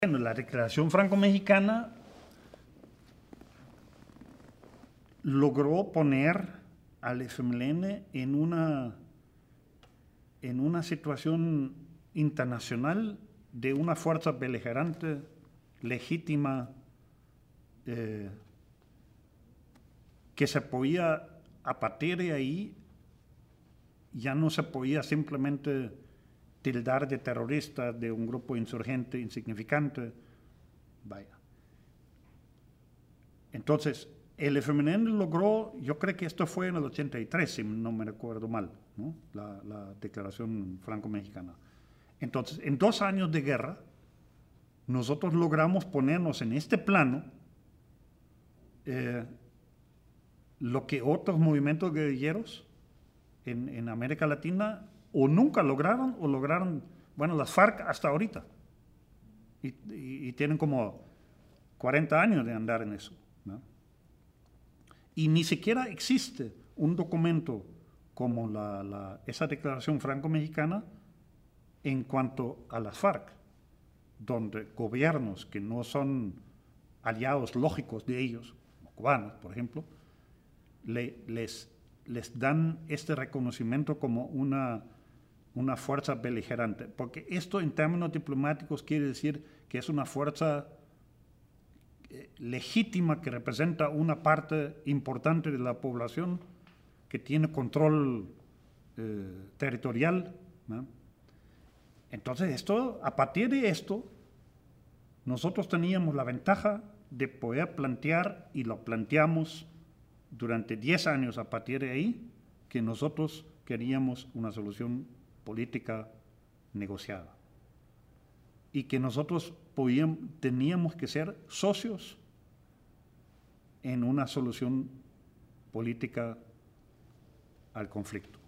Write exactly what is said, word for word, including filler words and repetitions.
Bueno, la Declaración Franco-Mexicana logró poner al F M L N en una, en una situación internacional de una fuerza beligerante, legítima, eh, que se podía, a partir de ahí, ya no se podía simplemente tildar de terrorista de un grupo insurgente insignificante. Vaya. Entonces, el F M L N logró, yo creo que esto fue en el ochenta y tres, si no me recuerdo mal, ¿no? la, la Declaración Franco-Mexicana. Entonces, en dos años de guerra, nosotros logramos ponernos en este plano eh, lo que otros movimientos guerrilleros en, en América Latina o nunca lograron, o lograron, bueno, las FARC hasta ahorita. Y, y, y tienen como cuarenta años de andar en eso, ¿no? Y ni siquiera existe un documento como la, la, esa Declaración Franco-Mexicana en cuanto a las FARC, donde gobiernos que no son aliados lógicos de ellos, como cubanos, por ejemplo, le, les, les dan este reconocimiento como una, una fuerza beligerante. Porque esto en términos diplomáticos quiere decir que es una fuerza legítima que representa una parte importante de la población que tiene control eh, territorial, ¿no? Entonces, esto, a partir de esto, nosotros teníamos la ventaja de poder plantear, y lo planteamos durante diez años a partir de ahí, que nosotros queríamos una solución política negociada. Y que nosotros podíamos, teníamos que ser socios en una solución política al conflicto.